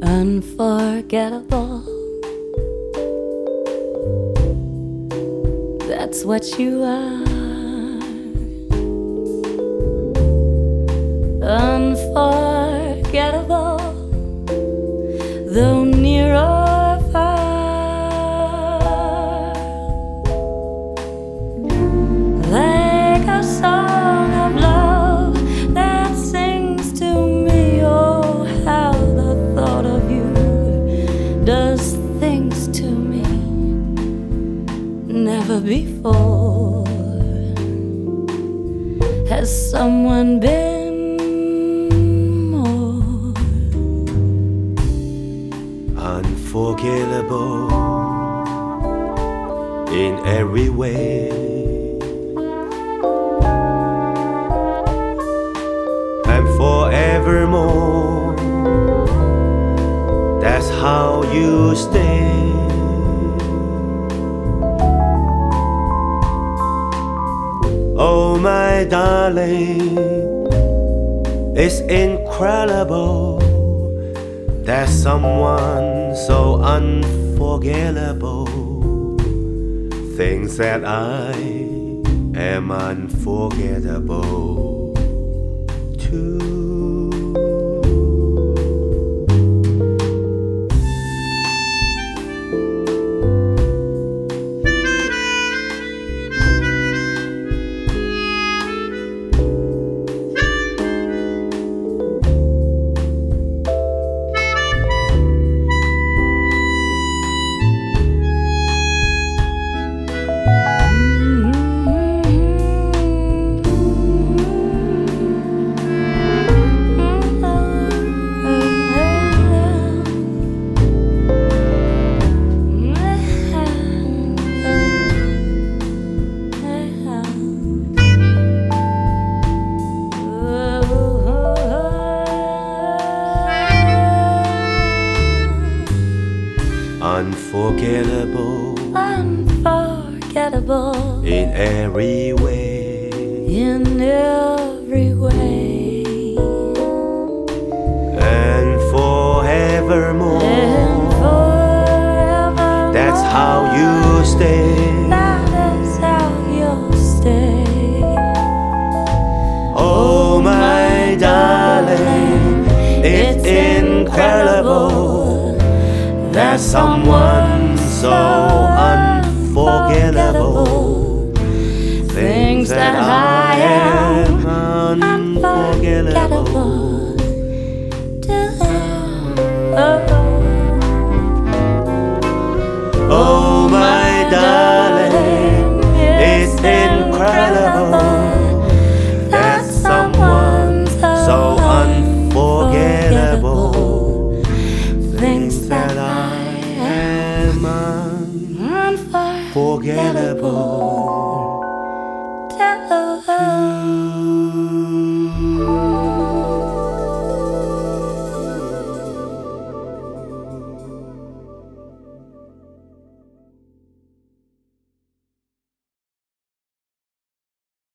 unforgettable. That's what you are. Unforgettable, though near or far. Like a song of love that sings to me. Oh, how the thought of you does things to me. Never before has someone been more unforgettable in every way, and forevermore. That's how you stay. Oh, my darling, it's incredible that someone so unforgettable thinks that I am unforgettable too. Unforgettable, unforgettable in every way, in every way, and forevermore. And forevermore. That's how you stay. That is how you'll stay. Oh, my darling, it's incredible that someone so unforgettable thinks that I am unforgettable. Oh.